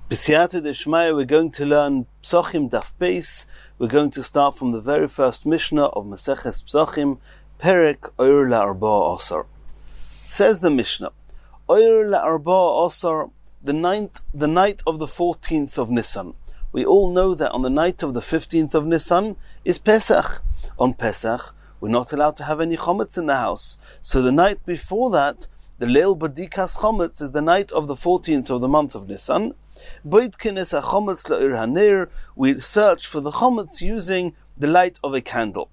B'siyata Deshmaya, we're going to learn Psochim Daf Beis. We're going to start from the very first Mishnah of Maseches Psochim, Perek Oyer La'arba Osar. Says the Mishnah, Oyer La'arba Osar, the night of the 14th of Nisan. We all know that on the night of the 15th of Nisan is Pesach. On Pesach, we're not allowed to have any chometz in the house. So the night before that, the Leil Badikas chometz, is the night of the 14th of the month of Nisan. We search for the chometz using the light of a candle.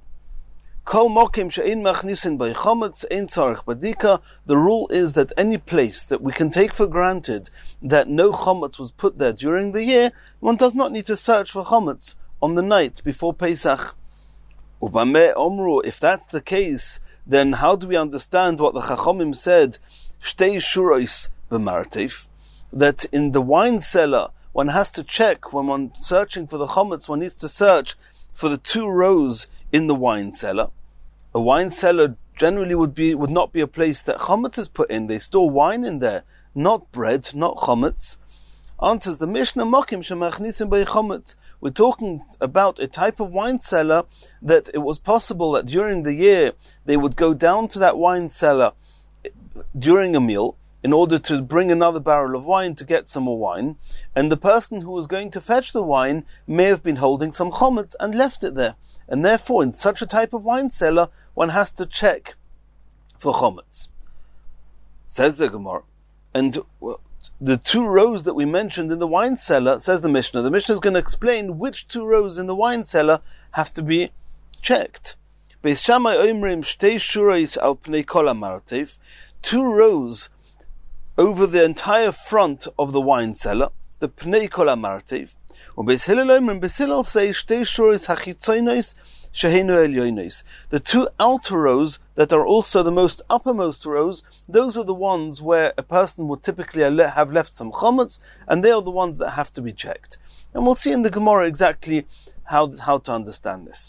The rule is that any place that we can take for granted that no chometz was put there during the year, one does not need to search for chometz on the night before Pesach. If that's the case, then how do we understand what the Chachomim said, Shtei Shuros b'martev, that in the wine cellar one has to check, when one searching for the chometz, one needs to search for the 2 rows in the wine cellar. A wine cellar generally would not be a place that chometz is put in. They store wine in there, not bread, not chometz. Answers the Mishnah, Mokim shemachnisim bei chometz. We're talking about a type of wine cellar that it was possible that during the year they would go down to that wine cellar during a meal in order to bring another barrel of wine to get some more wine, and the person who was going to fetch the wine may have been holding some chometz and left it there. And therefore, in such a type of wine cellar, one has to check for chometz. Says the Gemara, and the 2 rows that we mentioned in the wine cellar, says the Mishnah is going to explain which 2 rows in the wine cellar have to be checked. Beis Shammai omrim shtei shuros al pnei kol hamartev, 2 rows over the entire front of the wine cellar, the pnei kol hamartev. Beis Hillel omrim, Beis Hillel say shtei shuros hachitzonos sheheinu elyonos. The 2 outer rows that are also the most uppermost rows, those are the ones where a person would typically have left some chometz, and they are the ones that have to be checked. And we'll see in the Gemara exactly how to understand this.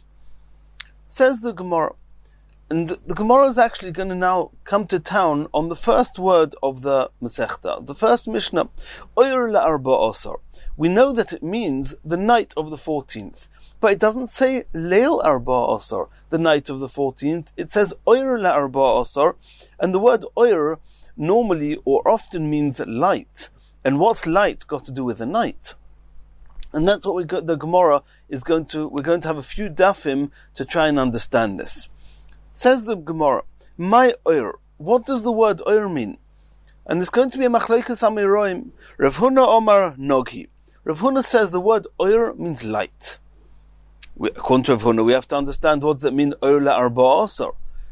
Says the Gemara, and the Gemara is actually going to now come to town on the first word of the Masechta, the first Mishnah, Oyer La'arba Osar. We know that it means the night of the 14th. But it doesn't say Leil Arba Osar, the night of the 14th. It says Oyer La'arba Osar, and the word Oyer normally or often means light. And what's light got to do with the night? And that's what the Gemara is we're going to have a few dafim to try and understand this. Says the Gemara, my Oyer, what does the word Oyer mean? And there's going to be a Machlokes Amoraim. Rav Huna Omar Noghi. Rav Huna says the word Oyer means light. According to Rav Huna, we have to understand what does it mean, Oyer La'arba Osar.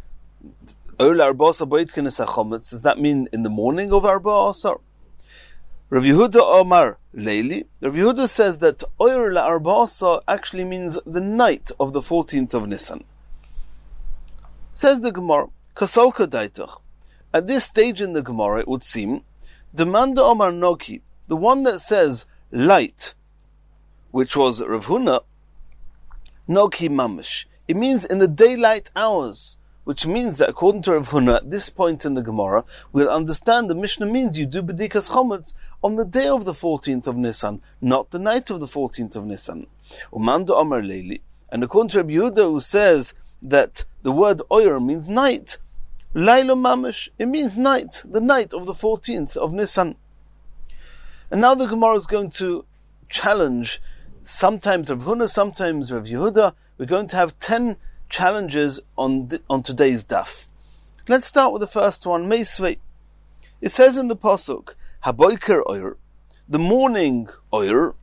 Oyer La'arba Osar b'yitkenes hachometz, does that mean in the morning of Arba Osar? Rav Yehuda Omar Leili. Rav Yehuda says that Oyer La'arba Osar actually means the night of the 14th of Nisan. Says the Gemara, Kasolka Daitach. At this stage in the Gemara, it would seem, Demanda Omar Noki, the one that says light, which was Rav Huna, Noki Mamish. It means in the daylight hours, which means that according to Rav Huna, at this point in the Gemara, we'll understand the Mishnah means you do Bedikas Chometz on the day of the 14th of Nisan, not the night of the 14th of Nisan. Umanda Omar Leili. And according to Rabbi Yehuda, who says that the word Oyer means night, Laila Mamish, it means night, the night of the 14th of Nisan. And now the Gemara is going to challenge sometimes Rav Huna, sometimes Rav Yehuda. We're going to have 10 challenges on today's daf. Let's start with the first one, Meisvei. It says in the Pasuk, Haboiker Oyer, the morning Oyer,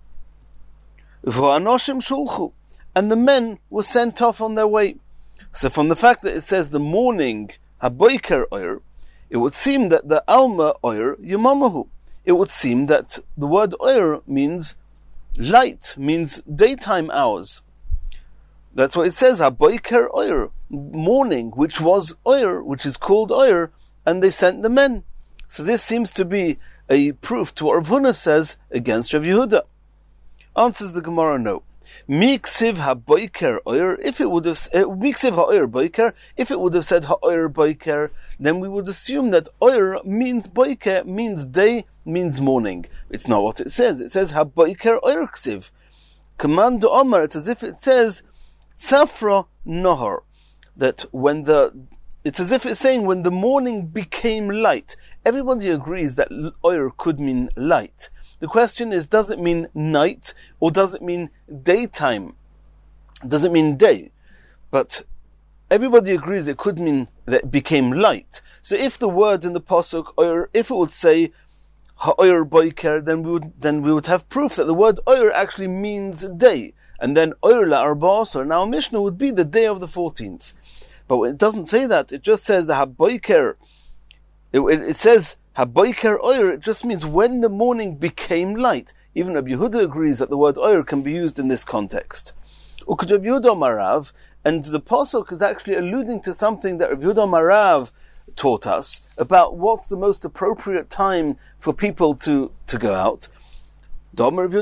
V'anoshim Shulchu, and the men were sent off on their way. So from the fact that it says the morning Haboiker Oyer, it would seem that the Alma Oyer Yomamahu. It would seem that the word Oyer means light, means daytime hours. That's what it says, Haboiker Oyer, morning, which was Oyer, which is called Oyer, and they sent the men. So this seems to be a proof to what Rav Huna says against Rav Yehuda. Answers the Gemara, no. Miksiv haboiker oyer, if it would have Miksiv ha'oyer boiker, if it would have said ha'oyer boiker, then we would assume that Oyer means Boiker, means day, means morning. It's not what it says. It says Ha-Boiker Oyer Ksiv. Command Omar, it's as if it says Tzafra Nohar. That it's as if it's saying when the morning became light. Everybody agrees that Oyer could mean light. The question is, does it mean night or does it mean daytime? Does it mean day? But everybody agrees it could mean that it became light. So if the word in the pasuk Oyer, if it would say Ha'oyer Boiker, then we would have proof that the word Oyer actually means day. And then Oyer la'arba asar. Now Mishnah would be the day of the 14th. But when it doesn't say that, it just says the Ha'boiker. It says Ha'boiker Oyer, it just means when the morning became light. Even Rabbi Yehuda agrees that the word Oyer can be used in this context. Uked Rabbi Yehuda Marav, and the pasuk is actually alluding to something that Rabbi Yehuda Marav taught us about what's the most appropriate time for people to go out. When a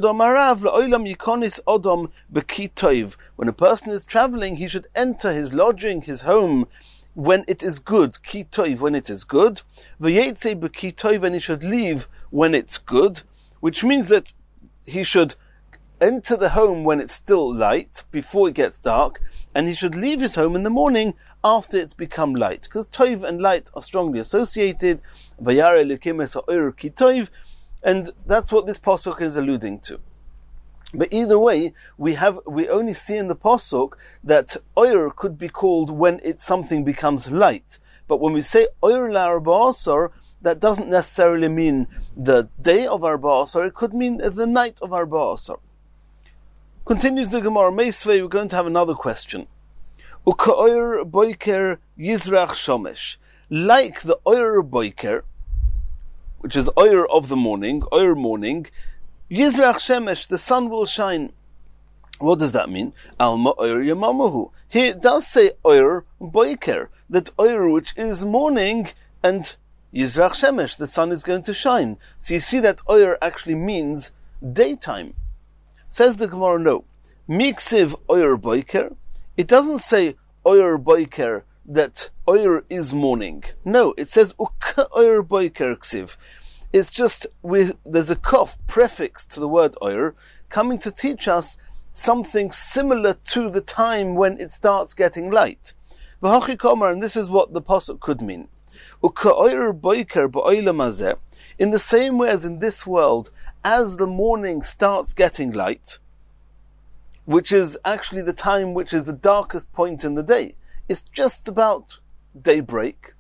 person is traveling, he should enter his lodging, his home, when it is good, ki toiv, when it is good, and he should leave when it's good, which means that he should enter the home when it's still light, before it gets dark, and he should leave his home in the morning after it's become light, because toiv and light are strongly associated, and that's what this pasuk is alluding to. But either way, we only see in the pasuk that Oyer could be called when something becomes light. But when we say Oyer la'arba asar, that doesn't necessarily mean the day of Arba Asar, it could mean the night of Arba Asar. Continues the Gemara, Meisvei, we're going to have another question. Uka-Oyer Boiker Yizrach Shomesh. Like the Oyer Boiker, which is Oyer of the morning, Oyer morning, Yizrach Shemesh, the sun will shine. What does that mean? Alma Oyer Yamamahu. Here it does say Oyer Boiker, that Oyer which is morning, and Yizrach Shemesh, the sun is going to shine. So you see that Oyer actually means daytime. Says the Gemara, no. Miksiv Oyer Boiker. It doesn't say Oyer Boiker, that Oyer is morning. No, it says Uka Oyer Boiker Ksiv. It's just, there's a kof prefix to the word Oyer, coming to teach us something similar to the time when it starts getting light. V'hachi komer, and this is what the pasuk could mean. Uka Oyer Boiker ba'olam hazeh. In the same way as in this world, as the morning starts getting light, which is actually the time which is the darkest point in the day, it's just about daybreak.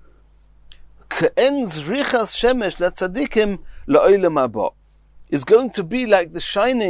K'enz richas shemesh latzadikim la'olam haba, is going to be like the shine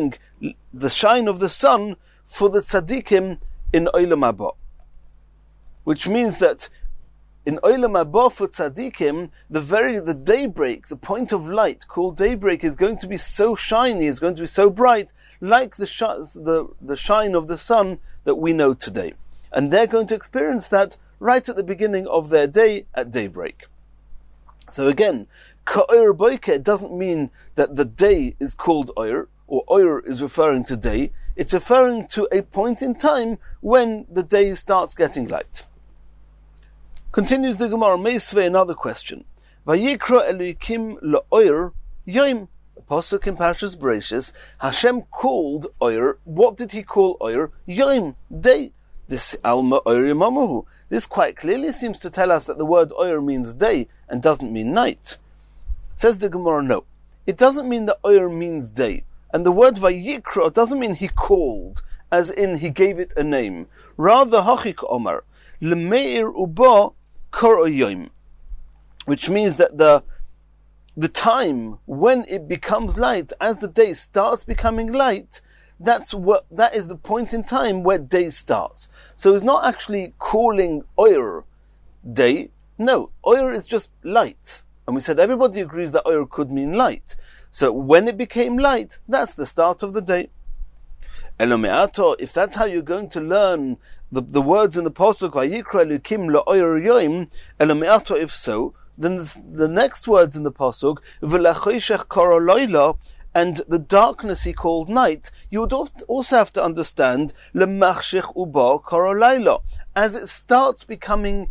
of the sun for the tzadikim in olam haba, which means that in olam haba for tzadikim, the daybreak, the point of light called daybreak, is going to be so shiny, is going to be so bright, like the shine of the sun that we know today. And they're going to experience that right at the beginning of their day at daybreak. So again, ka'oyer boiker doesn't mean that the day is called Oyer, or Oyer is referring to day. It's referring to a point in time when the day starts getting light. Continues the Gemara, Meisvei, another question. Vayikra Elokim la'Oyer Yom. The pasuk in Parshas Bereishis, Hashem called Oyer. What did He call Oyer? Yom, day. This Alma Oyer Yamamuhu. This quite clearly seems to tell us that the word Oyer means day and doesn't mean night. Says the Gemara, no. It doesn't mean that Oyer means day. And the word Vayikra doesn't mean He called, as in He gave it a name. Rather, Hachik Omar, L'meir uba kor yom, which means that the time when it becomes light, as the day starts becoming light, that is the point in time where day starts. So it's not actually calling Oyer day. No, Oyer is just light. And we said everybody agrees that Oyer could mean light. So when it became light, that's the start of the day. Elomeato, if that's how you're going to learn the words in the pasuk, Vayikra Elokim la'Oyer Yom, Elomeato, if so, then the next words in the pasuk, V'lachoshech kara layla, and the darkness He called night, you would also have to understand L'machshech uba kara layla, as it starts becoming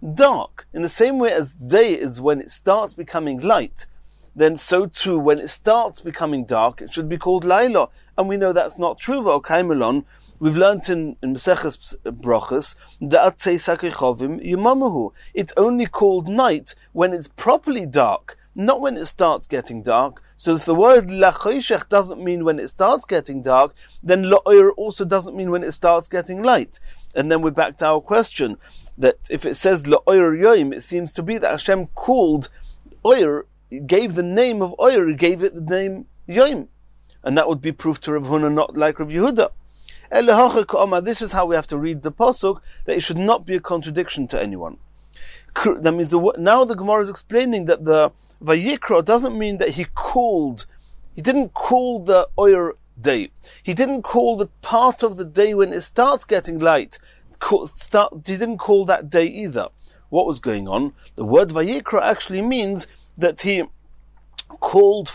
dark. In the same way as day is when it starts becoming light, then so too when it starts becoming dark, it should be called Laila. And we know that's not true. V'okaimelon, we've learnt in Maseches Brachos, Da'atzei Sakechovim Yemamahu. It's only called night when it's properly dark, not when it starts getting dark. So if the word Lachoshech doesn't mean when it starts getting dark, then La'oyer also doesn't mean when it starts getting light. And then we're back to our question, that if it says La'oyer Yoim, it seems to be that Hashem called Oyer, gave the name of Oyer, he gave it the name Yoim. And that would be proof to Rav Huna, not like Rav Yehuda. This is how we have to read the pasuk, that it should not be a contradiction to anyone. That means now the Gemara is explaining that the Vayikra doesn't mean that he didn't call the Oyer day. He didn't call the part of the day when it starts getting light. He didn't call that day either. What was going on? The word Vayikra actually means that he called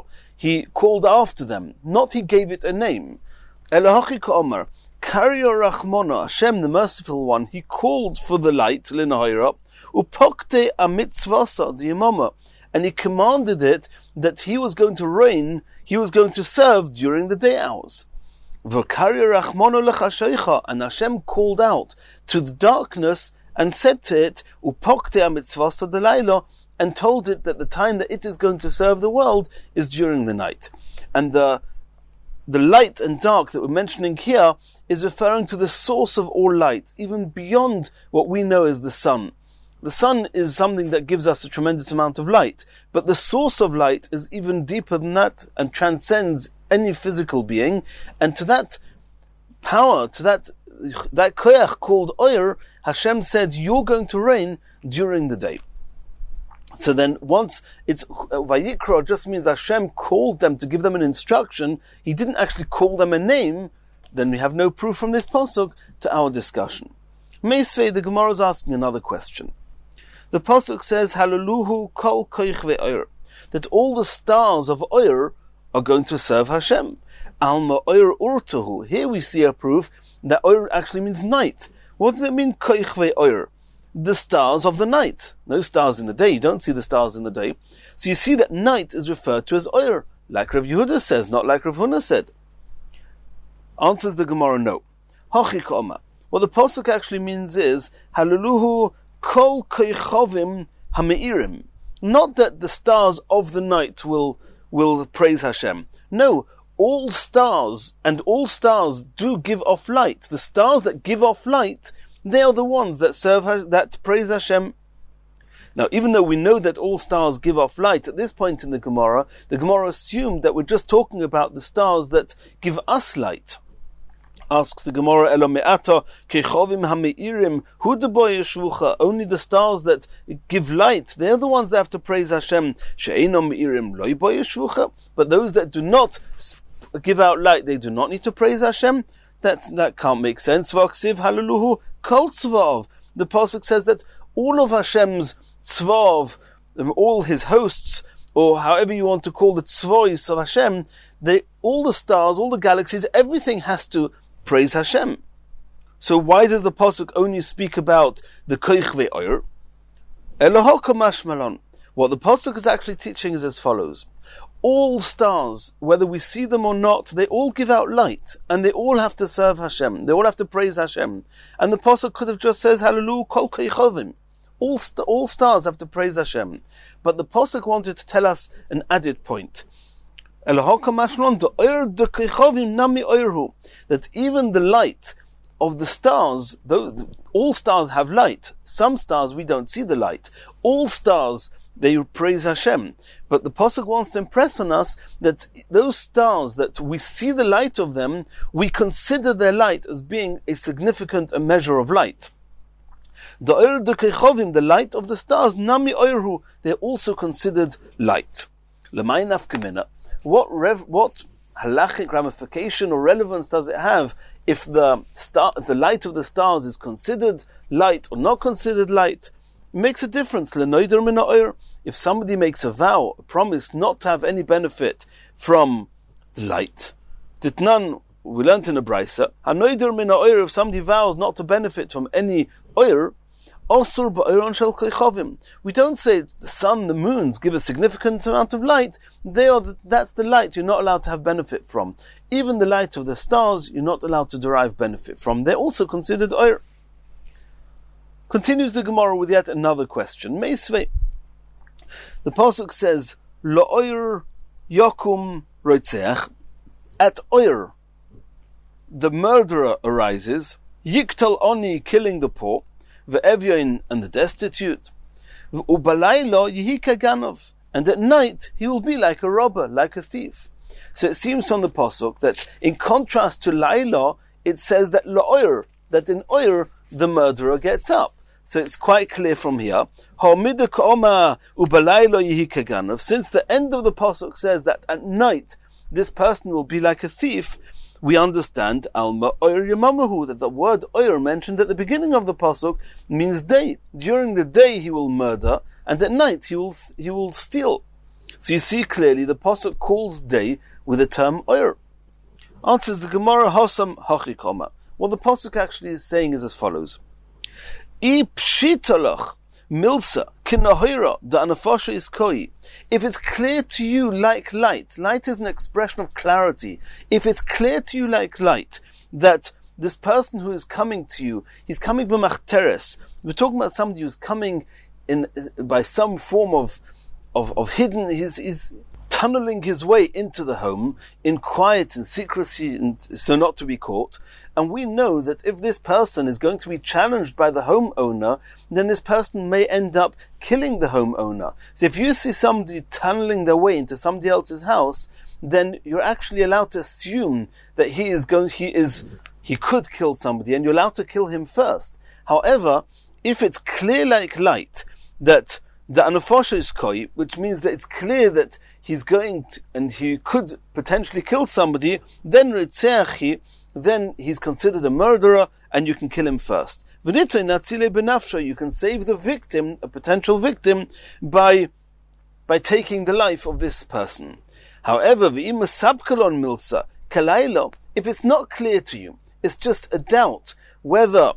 after them, not he gave it a name. Elohachi ka'omer, Karyo Rachmona, Hashem the merciful one, he called for the light, Linahira, upokte amitzvasa diyamama, and he commanded it that he was going to reign, he was going to serve during the day hours. V'karyo Rachmona lechashaycha, and Hashem called out to the darkness and said to it, upokte amitzvasa delayla, and told it that the time that it is going to serve the world is during the night. And the light and dark that we're mentioning here is referring to the source of all light, even beyond what we know as the sun. The sun is something that gives us a tremendous amount of light, but the source of light is even deeper than that and transcends any physical being. And to that power, to that koyach called Oyer, Hashem said, you're going to reign during the day. So then once it's Vayikra just means that Hashem called them to give them an instruction, he didn't actually call them a name, then we have no proof from this pasuk to our discussion. Meisvei, the Gemara is asking another question. The pasuk says, Haluluhu kol koich ve'oyer, that all the stars of Oyer are going to serve Hashem. Alma Oyer urtuhu. Here we see a proof that Oyer actually means night. What does it mean, koich ve'oyer? The stars of the night. No stars in the day. You don't see the stars in the day. So you see that night is referred to as Oyer, like Rav Yehuda says, not like Rav Huna said. Answers the Gemara, no. Hachi ka'oma. What the pasuk actually means is, Haluluhu kol koichovim hameirim. Not that the stars of the night will praise Hashem. No, all stars do give off light. The stars that give off light, they are the ones that praise Hashem. Now, even though we know that all stars give off light, at this point in the Gemara assumed that we're just talking about the stars that give us light. Asks the Gemara, Elo me'ata kechovim hameirim hu debo yeshvucha. Only the stars that give light, they're the ones that have to praise Hashem. She'eino meirim lo bo yeshvucha. But those that do not give out light, they do not need to praise Hashem. That can't make sense. V'aksiv haluluhu kol tzvav. The pasuk says that all of Hashem's tzvav, all his hosts, or however you want to call the tzvois of Hashem, all the stars, all the galaxies, everything has to praise Hashem. So why does the pasuk only speak about the koich ve'oyer? Elohaka mashmalon. What the pasuk is actually teaching is as follows. All stars, whether we see them or not, they all give out light, and they all have to serve Hashem. They all have to praise Hashem. And the pasuk could have just says, Hallelu kol koichovim. All stars have to praise Hashem. But the pasuk wanted to tell us an added point. That even the light of the stars, all stars have light. Some stars we don't see the light. All stars, they praise Hashem. But the pasuk wants to impress on us that those stars, that we see the light of them, we consider their light as being a significant measure of light. The light of the stars, nami oirhu, they're also considered light. Lemay nafkamina. What halachic ramification or relevance does it have if the light of the stars is considered light or not considered light? It makes a difference. If somebody makes a vow, a promise not to have any benefit from the light, Titnan, we learned in a brisa, if somebody vows not to benefit from any oir, Osur ba'oron shel koichovim. We don't say the sun, the moons give a significant amount of light. That's the light you're not allowed to have benefit from. Even the light of the stars, you're not allowed to derive benefit from. They're also considered oir. Continues the Gemara with yet another question. Meisvei. The pasuk says, La'oir yakum roitzeach. At oir, the murderer arises. Yiktal oni, killing the poor. Ve'evyoin, and the destitute. U'balaylo yihika ganov. And at night, he will be like a robber, like a thief. So it seems from the pasuk that in contrast to Laila, it says that la'oir, that in oir, the murderer gets up. So it's quite clear from here. Since the end of the pasuk says that at night this person will be like a thief, we understand Alma Oir Yamamahu, that the word Oir mentioned at the beginning of the pasuk means day. During the day he will murder, and at night he will steal. So you see clearly the pasuk calls day with the term Oir. Answers the Gemara Hosam Hachikoma. What the pasuk actually is saying is as follows. I pshitalach milsa kinahira da anafasha is koi. If it's clear to you like light, light is an expression of clarity. If it's clear to you like light that this person who is coming to you, he's coming b'machteres. We're talking about somebody who's coming in by some form of hidden. He's tunneling his way into the home in quiet and secrecy, and so not to be caught. And we know that if this person is going to be challenged by the homeowner, then this person may end up killing the homeowner. So if you see somebody tunneling their way into somebody else's house, then you're actually allowed to assume that he could kill somebody, and you're allowed to kill him first. However, if it's clear like light that the anafosha is koi, which means that it's clear that he's going to, and he could potentially kill somebody, then ritzeachi, then he's considered a murderer, and you can kill him first. You can save the victim, a potential victim, by taking the life of this person. However, milsa if it's not clear to you, it's just a doubt whether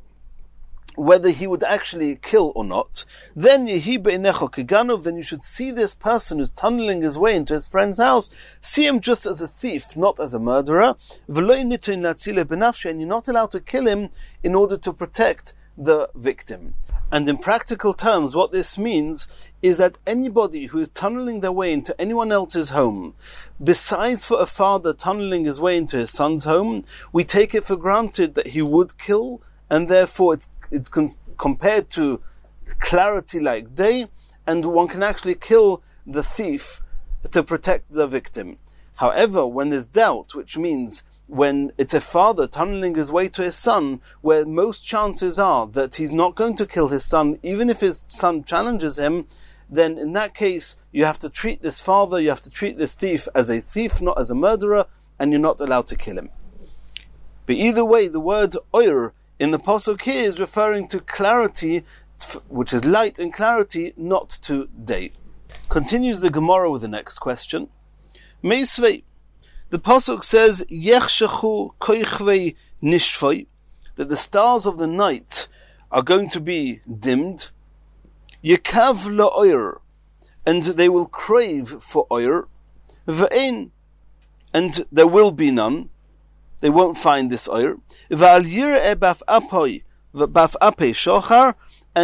he would actually kill or not, then you should see this person who's tunneling his way into his friend's house, see him just as a thief, not as a murderer, and you're not allowed to kill him in order to protect the victim. And in practical terms, what this means is that anybody who is tunneling their way into anyone else's home, besides for a father tunneling his way into his son's home, we take it for granted that he would kill, and therefore it's compared to clarity like day, and one can actually kill the thief to protect the victim. However, when there's doubt, which means when it's a father tunneling his way to his son, where most chances are that he's not going to kill his son, even if his son challenges him, then in that case, you have to treat this father, you have to treat this thief as a thief, not as a murderer, and you're not allowed to kill him. But either way, the word oir in the pasuk here is referring to clarity, which is light and clarity, not to day. Continues the Gemara with the next question. Meisvei. The pasuk says, Yechshachu koichvei nishvoi, that the stars of the night are going to be dimmed. Yekav la'oir, and they will crave for oir. Ve'ein, and there will be none. They won't find this oir. V'al yir'e baf apoi shochar,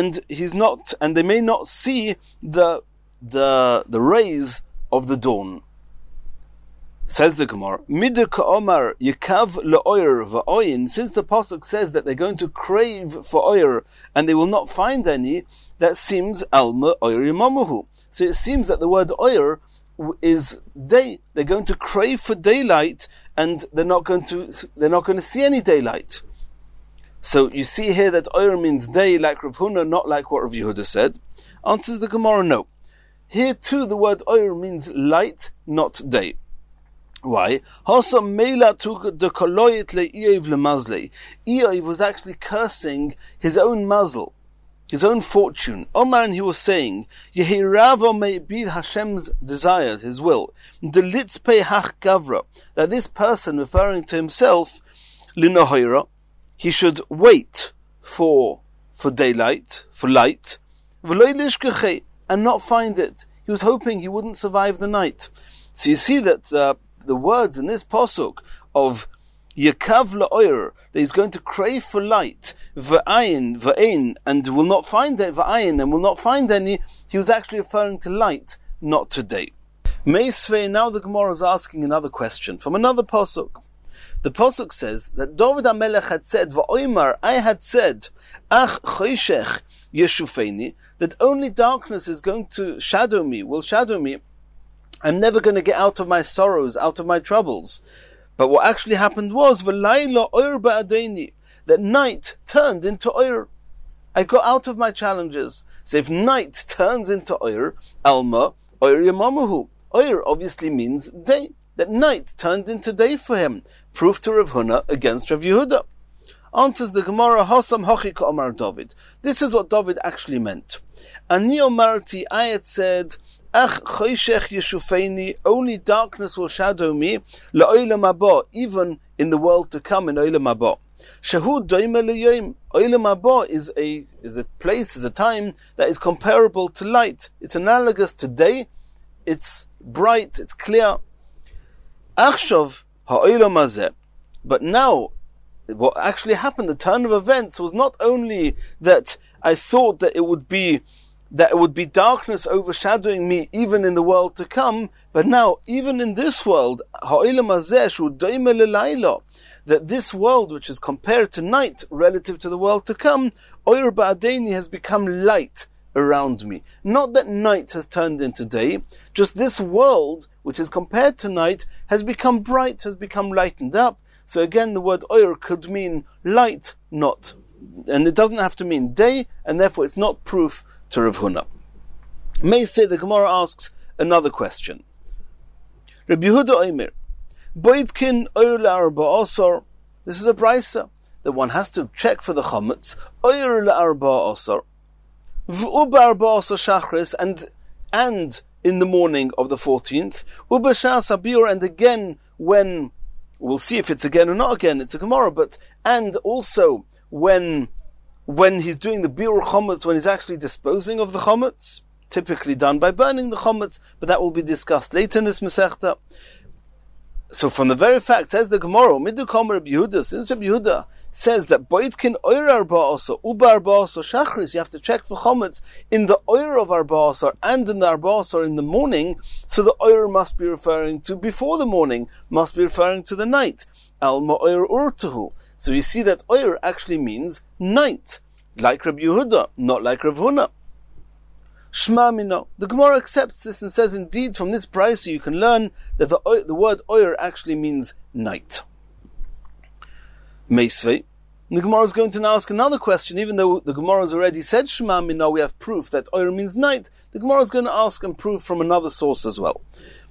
and they may not see the rays of the dawn. Says the Gemara, Midr ka'omar yikav la'oir va'oyin, since the pasuk says that they're going to crave for oir and they will not find any, that seems alma oir yamamuhu. So it seems that the word oir is day. They're going to crave for daylight, and they're not going to see any daylight. So you see here that oir means day, like Rav Huna, not like what Rav Yehuda said. Answers the Gemara, no. Here too, the word oir means light, not day. Why? Eiv was actually cursing his own mazel, his own fortune. Omar, and he was saying, Yehirava may be Hashem's desire, his will. Delitzpe hach gavra, that this person, referring to himself, linohira, he should wait for for daylight, for light, and not find it. He was hoping he wouldn't survive the night. So you see that the words in this pasuk of Yekav la'oyer, that he's going to crave for light, v'ayin, and will not find it, v'ayin, and will not find any, he was actually referring to light, not to day. Meisvei, now the Gemara is asking another question from another pasuk. The pasuk says that David HaMelech had said, v'oimar, I had said, ach choshech yeshufeini, that only darkness is going to shadow me, will shadow me. I'm never going to get out of my sorrows, out of my troubles. But what actually happened was, v'layla oyer ba'adeini, that night turned into oyer. I got out of my challenges. So if night turns into oyer, alma, oyer yamamuhu. Oyer obviously means day. That night turned into day for him. Proof to Rav Huna against Rav Yehuda. Answers the Gemara, Hosam hochi ka'omar David. This is what David actually meant. Ani omarti, I had said, ach choshech yeshufeini, only darkness will shadow me, la'olam haba, even in the world to come, in olam haba. Shahu doime le'yom. Olam haba is a place, is a time that is comparable to light. It's analogous to day. It's bright, it's clear. Achshav ha'olam hazeh. But now, what actually happened, the turn of events, was not only that I thought that it would be darkness overshadowing me even in the world to come, but now, even in this world, that this world, which is compared to night relative to the world to come, Oyer Ba'adeni has become light around me. Not that night has turned into day, just this world, which is compared to night, has become bright, has become lightened up. So again, the word Oyer could mean light, not, and it doesn't have to mean day, and therefore it's not proof to Rav Huna. May say the Gemara asks another question. Rabbi Yehuda Omer, Boidkin Oyer la'arba asar. This is a brisa that one has to check for the chametz. Oyer la'arba asar, v'uba arba asar shachris, and in the morning of the 14th, ubashas abir, and again when, we'll see if it's again or not again. It's a Gemara, and also when he's doing the biur chometz, when he's actually disposing of the chometz, typically done by burning the chometz, but that will be discussed later in this Masechta. So from the very fact, says the Gemara, Midu Kamer Rabbi Yehuda, since Rabbi Yehuda says that Boitkin Oyer Arba Asar, Uba Arba Asar Shachris, you have to check for chometz in the Oyer of Arba Asar and in the Arba Asar in the morning, so the Oyer must be referring to before the morning, must be referring to the night. Alma Oyer Urtuhu. So you see that Oyer actually means night, like Rabbi Yehuda, not like Rav Huna. Shma Mino. The Gemara accepts this and says, indeed, from this price you can learn that the word Oyer actually means night. Meisvei. The Gemara is going to now ask another question, even though the Gemara has already said Shma Mino, we have proof that Oyer means night. The Gemara is going to ask and prove from another source as well.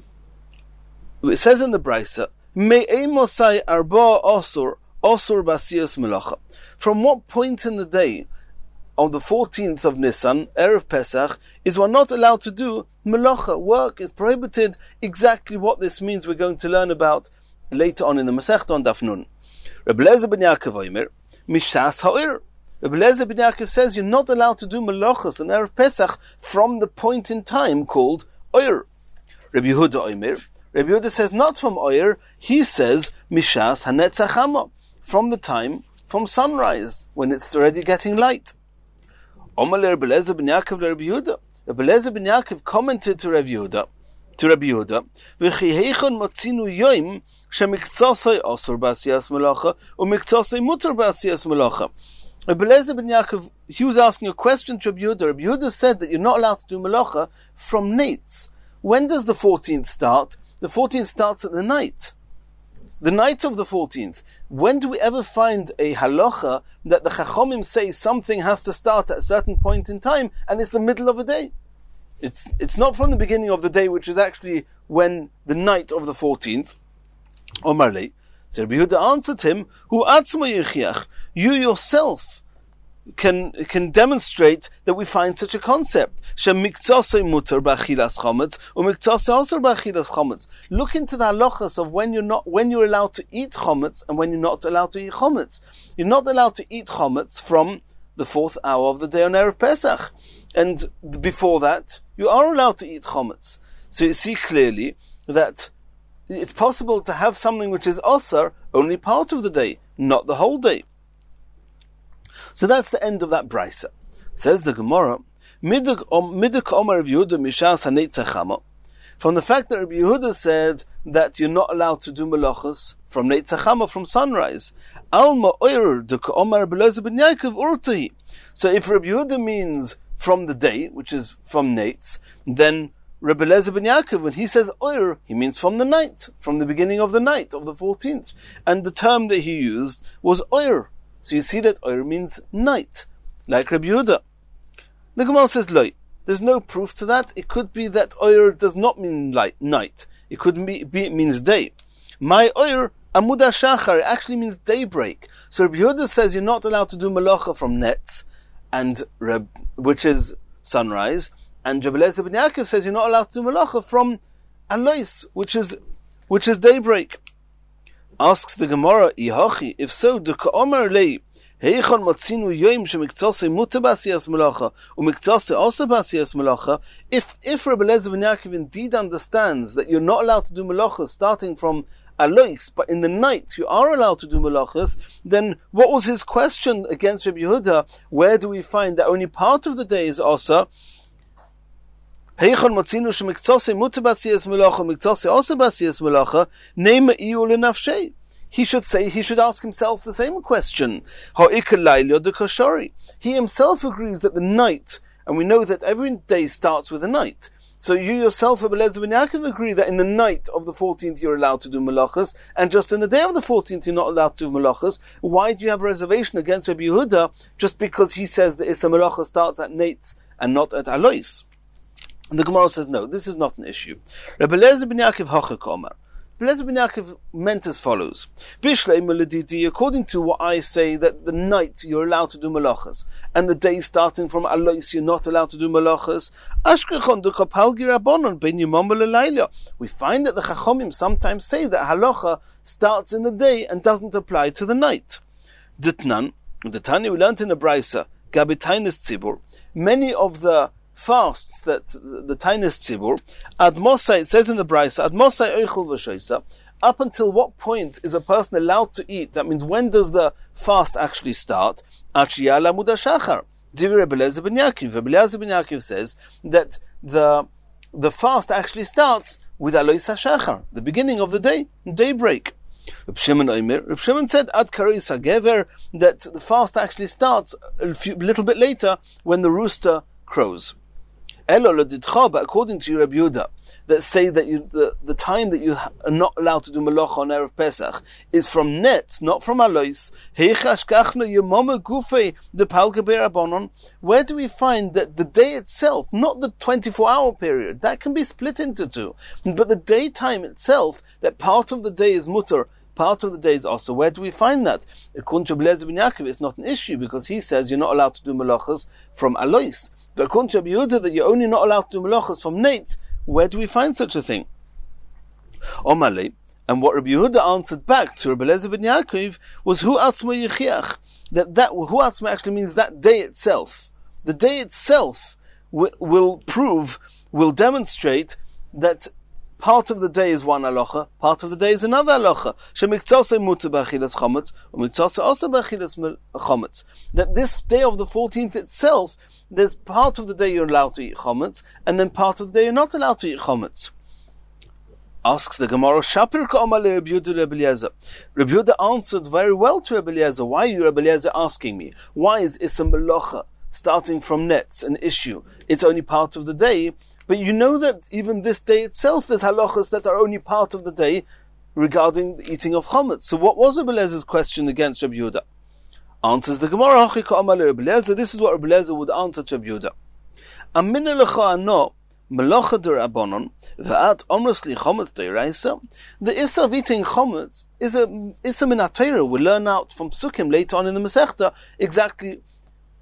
It says in the Brisa, Me'emosai arba asur basiyas melacha. From what point in the day on the 14th of Nisan, Erev Pesach, is one not allowed to do melacha, work is prohibited. Exactly what this means we're going to learn about later on in the Masechta on Daf Nun. Rabbi Eliezer ben Yaakov Omer, Mishas ha'ir. Rabbi Eliezer ben Yaakov says you're not allowed to do melachas on Erev Pesach from the point in time called Oyer. Rabbi Yehuda Omer, Rabbi Yehuda says not from Oyer, he says Mishas hanetzach hama, from the time, from sunrise, when it's already getting light. Omer Rabbi Eliezer ben Yaakov Rabbi Yehuda. Rabbi Eliezer ben Yaakov commented to Rabbi Yehuda, V'chi heichon motzinu yoim shemiktzasei asur b'asiyas melacha u'miktzasei mutar b'asiyas melacha. Rabbi Eliezer ben Yaakov, he was asking a question to Rabbi Yehuda. Rabbi Yehuda said that you're not allowed to do melacha from nates. When does the 14th start? The 14th starts at the night. The night of the 14th. When do we ever find a halacha that the Chachomim say something has to start at a certain point in time and it's the middle of a day? It's not from the beginning of the day, which is actually when the night of the 14th. Omarle. So Rabbi Yehuda answered him, Hu atzma yechiach. You yourself can demonstrate that we find such a concept. Look into the halachas of when you're allowed to eat chometz and when you're not allowed to eat chometz. You're not allowed to eat chometz from the 4th hour of the day on Erev Pesach. And before that, you are allowed to eat chometz. So you see clearly that it's possible to have something which is osar only part of the day, not the whole day. So that's the end of that brisa. Says the Gemara, Miduk Omer Rabbi Yehuda Mishas HaNetz HaChama. From the fact that Rabbi Yehuda said that you're not allowed to do melachos from Netz HaChama, from sunrise. Alma Oyer Duk Omer Rabbi Eliezer ben Yaakov Urtahi. So if Rabbi Yehuda means from the day, which is from Netz, then Rabbi Eliezer ben Yaakov, when he says Oyer, he means from the night, from the beginning of the night of the 14th. And the term that he used was Oyer. So you see that Oyer means night, like Rabbi Yehuda. The Gemara says, Loi. There's no proof to that. It could be that Oyer does not mean night. It could be it means day. My Oyer, Amud HaShachar, it actually means daybreak. So Rabbi Yehuda says you're not allowed to do melacha from Netz, which is sunrise. And Rabbi Eliezer ben Yaakov says you're not allowed to do melacha from Alois, which is daybreak. Asks the Gemara, Ihachi, if so, Duka Omer Lei, Heichon Matzinu Yoim Shemiktzase Muta Basiyas Melacha Umiktzase also Basiyas Melacha. If Rabbi Eliezer ben Yaakov indeed understands that you're not allowed to do melachas starting from Alois, but in the night you are allowed to do melachas, then what was his question against Rabbi Yehuda? Where do we find that only part of the day is Osa? Heichon Matzinu Shemiktzase Muta Basiyas Melacha Umiktzase also Basiyas Melacha Neima Iyu Lenafshei. He should ask himself the same question. He himself agrees that the night, and we know that every day starts with a night. So you yourself, Rabbi Eliezer ben Yaakov, agree that in the night of the 14th you're allowed to do melachas, and just in the day of the 14th you're not allowed to do melachas. Why do you have a reservation against Rabbi Yehuda just because he says that Issa Melacha starts at Netz and not at Alois? And the Gemara says, no, this is not an issue. Rabbi Eliezer ben Yaakov Hachak Omer. Rabbi Eliezer ben Yaakov meant as follows. According to what I say, that the night you're allowed to do melachas, and the day starting from Alois you're not allowed to do melachas. We find that the Chachomim sometimes say that halacha starts in the day and doesn't apply to the night. Ditnan, the Tanya we learned in a brisa, Gabi Tainis Tzibur, many of the fasts that the Tainis Tzibur, Ad Mosai, it says in the Brisa, Ad Mosai Eichel V'Shoisa, up until what point is a person allowed to eat? That means when does the fast actually start? Achiyah Lamud HaShachar. Divi Rabbi Eliezer ben Yaakov. Rabbi Eliezer ben Yaakov says that the fast actually starts with Alois HaShachar, the beginning of the day, daybreak. Reb Shimon said, Ad Karis HaGever, that the fast actually starts a little bit later when the rooster crows. But according to Rabbi Yehuda, that say that the time that you are not allowed to do melacha on Erev Pesach is from Netz, not from Alois. Where do we find that the day itself, not the 24-hour period, that can be split into two, but the daytime itself, that part of the day is mutter, part of the day is also. Where do we find that? According to Rabbi Eliezer ben Yaakov, it's not an issue because he says you're not allowed to do melachas from Alois. But according to Rabbi Yehuda, that you're only not allowed to do melachas from Netz, where do we find such a thing? Omale, and what Rabbi Yehuda answered back to Rabbi Eliezer ben Yaakov was Hu Atzma Yechiach. That Hu Atzma actually means that day itself. The day itself will demonstrate that part of the day is one halacha, part of the day is another halacha. Shemiktzase muter b'achilas chometz, umiktzase also b'achilas chometz. That this day of the 14th itself, there's part of the day you're allowed to eat chometz, and then part of the day you're not allowed to eat chometz. Asks the Gemara, Shapir ka'omar le Rabbi Yehuda Rabbi Eliezer. Rabbi Yehuda answered very well to Rabbi Eliezer. Why are you, Rabbi Eliezer, asking me? Why is Issa Melacha starting from Netz an issue? It's only part of the day. But you know that even this day itself, there's halachas that are only part of the day regarding the eating of chometz. So what was Rabbi Eliezer's question against Rabbi Yehuda? Answers the Gemara, this is what Rabbi Eliezer would answer to Rabbi Yehuda. Amina lecha ano, melacha d'Rabbanon, v'at omrosli chometz d'Oraisa. The issa of eating chometz is a issa min HaTorah. We learn out from Psukim later on in the Masechta exactly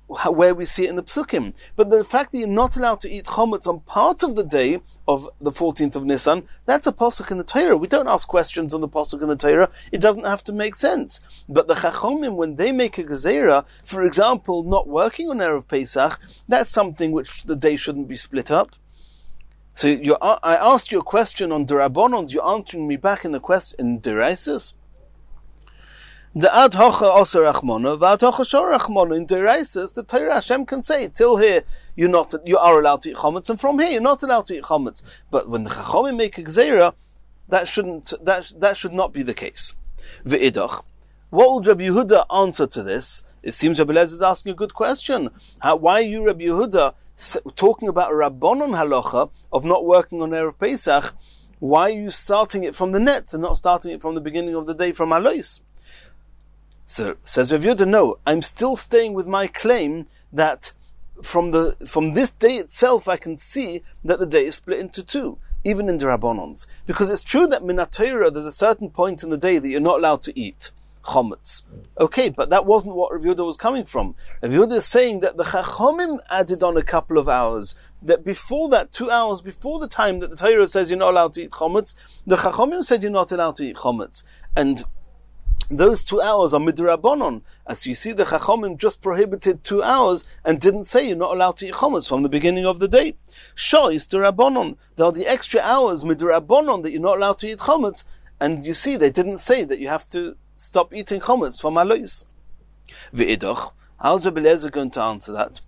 where we see it in the Psukim. But the fact that you're not allowed to eat chometz on part of the day of the 14th of Nisan, that's a pasuk in the Torah. We don't ask questions on the pasuk in the Torah. It doesn't have to make sense. But the Chachomim, when they make a gezerah, for example, not working on Erev Pesach, that's something which the day shouldn't be split up. So I asked you a question on Derabonons, you're answering me back in the question in Deraisis. The ad hocha oser rachmona, v'ad hocha shor rachmona. In Deraisis, the Torah Hashem can say, till here you are allowed to eat chometz, and from here you're not allowed to eat chometz. But when the Chachomim make a gezerah, that should not be the case. V'idach, what will Rabbi Yehuda answer to this? It seems Rabbi Eliezer is asking a good question. Why are you, Rabbi Yehuda, talking about a Rabbanon halacha of not working on Erev Pesach? Why are you starting it from the nets and not starting it from the beginning of the day from Alois? So says Rav Yehuda, no, I'm still staying with my claim that from this day itself I can see that the day is split into two, even in the Rabbanons. Because it's true that Min HaTorah there's a certain point in the day that you're not allowed to eat chometz. Okay, but that wasn't what Rav Yehuda was coming from. Rav Yehuda is saying that the Chachomim added on a couple of hours, that before that, 2 hours before the time that the Torah says you're not allowed to eat chometz, the Chachomim said you're not allowed to eat chometz. And those 2 hours are midrabanon. As you see, the Chachomim just prohibited 2 hours and didn't say you're not allowed to eat chometz from the beginning of the day. Shah is derabanon. There are the extra hours midrabanon that you're not allowed to eat chometz, and you see they didn't say that you have to stop eating chometz from alois. V'idach, how's Rabbi Eliezer going to answer that?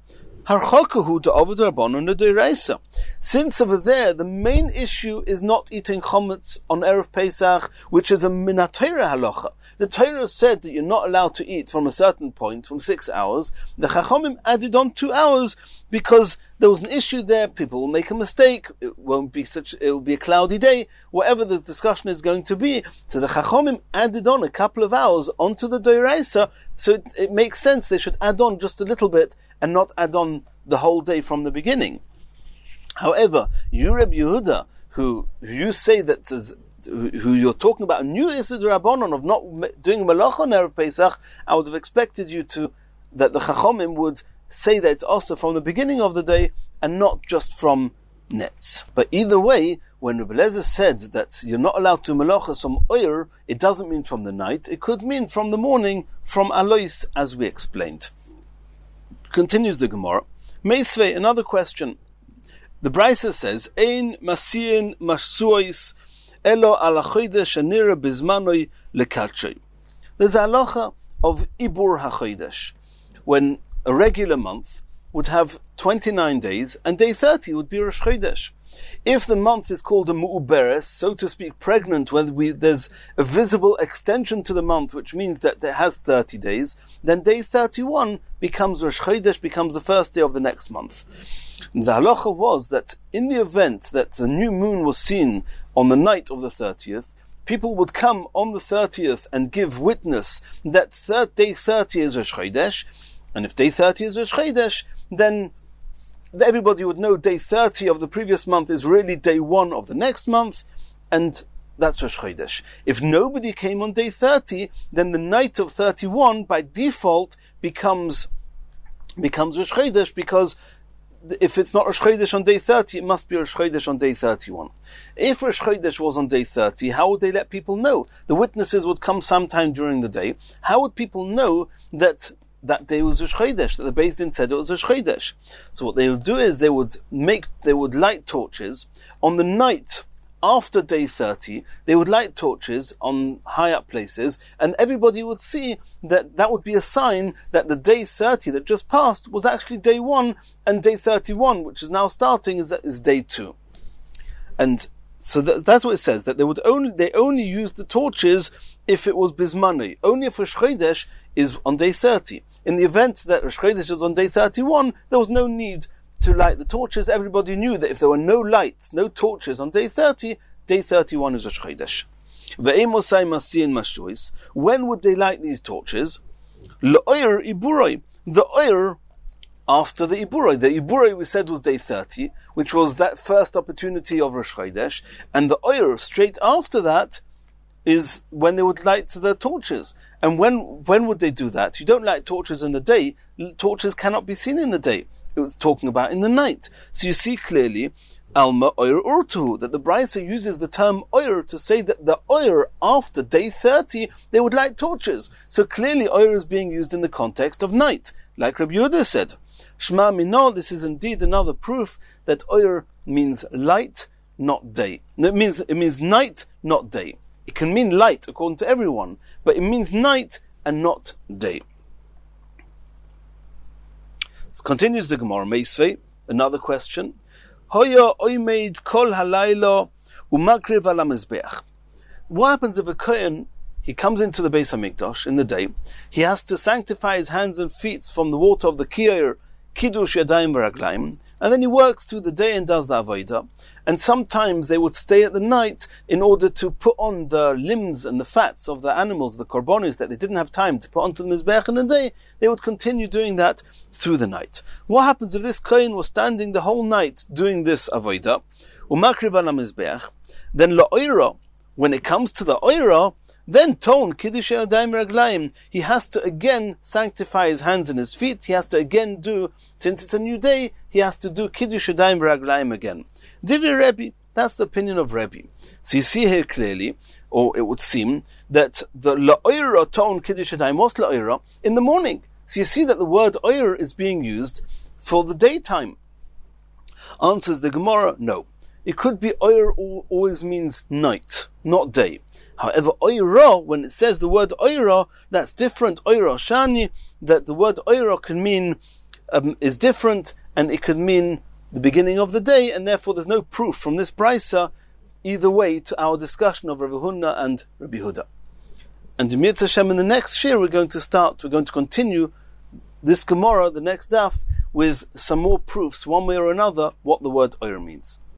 Since over there the main issue is not eating chometz on Erev Pesach, which is a Min HaTorah halacha. The Torah said that you're not allowed to eat from a certain point, from 6 hours. The Chachomim added on 2 hours because there was an issue there. People will make a mistake. It will be a cloudy day. Whatever the discussion is going to be. So the Chachomim added on a couple of hours onto the Doiraisa. So it makes sense they should add on just a little bit and not add on the whole day from the beginning. However, you Rabbi Yehuda, who you say that who you're talking about a new Isud Rabbanon of not doing Malach on Erev Pesach, I would have expected you that the Chachomim would say that it's also from the beginning of the day and not just from nets. But either way, when Rabbi Eliezer said that you're not allowed to Malachas from Oyer, it doesn't mean from the night, it could mean from the morning, from Alois, as we explained. Continues the Gemara. Meisvei, another question. The Brisa says, Ein masiyin masuois elo ala chodesh anira bizmanoi lekatshei. There's a halacha of ibur hachodesh, when a regular month would have 29 days and day 30 would be Rosh Chodesh. If the month is called a mu'uberes, so to speak, pregnant, when there's a visible extension to the month, which means that it has 30 days, then day 31 becomes Rosh Chodesh, becomes the first day of the next month. The halacha was that in the event that the new moon was seen on the night of the 30th, people would come on the 30th and give witness that day 30 is Rosh Chodesh, and if day 30 is Rosh Chodesh, then everybody would know day 30 of the previous month is really day 1 of the next month, and that's Rosh Chodesh. If nobody came on day 30, then the night of 31 by default becomes Rosh Chodesh, because if it's not Rosh Chodesh on day 30, it must be Rosh Chodesh on day 31. If Rosh Chodesh was on day 30, how would they let people know? The witnesses would come sometime during the day. How would people know that day was Rosh Chodesh, that the Beis Din said it was Rosh Chodesh? So what they would do is they would light torches on the night after day 30. They would light torches on high up places, and everybody would see that would be a sign that the day 30 that just passed was actually day 1, and day 31, which is now starting, is day 2. And so that's what it says, that they only use the torches if it was Bismani. Only if Rosh Chodesh is on day 30. In the event that Rosh Chodesh is on day 31, there was no need to light the torches. Everybody knew that if there were no lights, no torches on day 30, day 31 is Rosh Chodesh. When would they light these torches? L'oyer iburoi. The oyer after the iburoi. The iburoi we said was day 30, which was that first opportunity of Rosh Chodesh, and the oyer straight after that is when they would light the torches. And when would they do that? You don't light torches in the day. Torches cannot be seen in the day. It was talking about in the night. So you see clearly, Alma Oyer Urtu, that the Brisa uses the term Oyer to say that the Oyer, after day 30, they would light torches. So clearly Oyer is being used in the context of night. Like Rabbi Yehuda said, Shema Minol, this is indeed another proof that Oyer means light, not day. It means night, not day. It can mean light according to everyone, but it means night and not day. So continues the Gemara Meisvei, another question. Hoya oimeid kol halayla umakriv ala mizbeach. What happens if a kohen, he comes into the Beis Hamikdash in the day, he has to sanctify his hands and feet from the water of the kiyur, kiddush yadayim v'raglayim, and then he works through the day and does the avodah. And sometimes they would stay at the night in order to put on the limbs and the fats of the animals, the korbanos that they didn't have time to put onto the mizbeach in the day. They would continue doing that through the night. What happens if this kohen was standing the whole night doing this avodah? Umakriv ala mizbeach. Then la'oira, when it comes to the oira, then ton kiddush yadayim raglayim, he has to again sanctify his hands and his feet. He has to again do, since it's a new day, he has to do kiddush yadayim raglayim again. Divi Rebbe, that's the opinion of Rebbe. So you see here clearly, or it would seem, that the la'oira ton kiddush yadayim was la'oira in the morning. So you see that the word oir is being used for the daytime. Answers the Gemara, no. It could be oir always means night, not day. However, oira, when it says the word oira, that's different. Oira shani, that the word oira can mean, is different, and it could mean the beginning of the day, and therefore there's no proof from this brisa either way to our discussion of Rav Huna and Rabbi Yehuda. And in Mirz Hashem, in the next year, we're going to continue this Gemara, the next daf, with some more proofs, one way or another, what the word oira means.